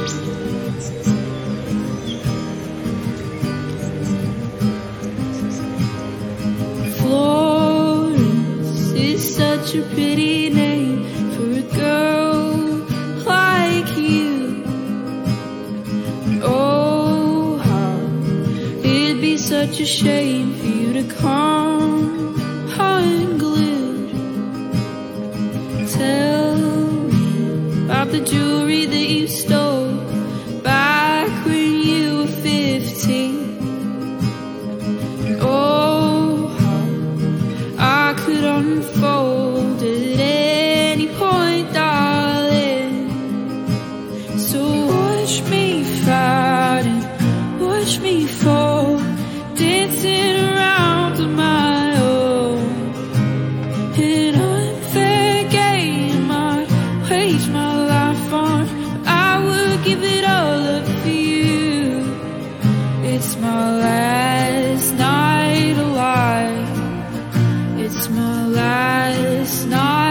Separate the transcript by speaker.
Speaker 1: Florence is such a pretty name for a girl like you. Oh, how it'd be such a shame for you to come unglued. Tell me about the jewelry that you stole back when you were 15. Oh, how I could unfold at any point, darling. So watch me fight and watch me fall, dancing around on my own. An unfair game I wage my life on, but I would give it all up for you. It's my last night alive. It's my last night.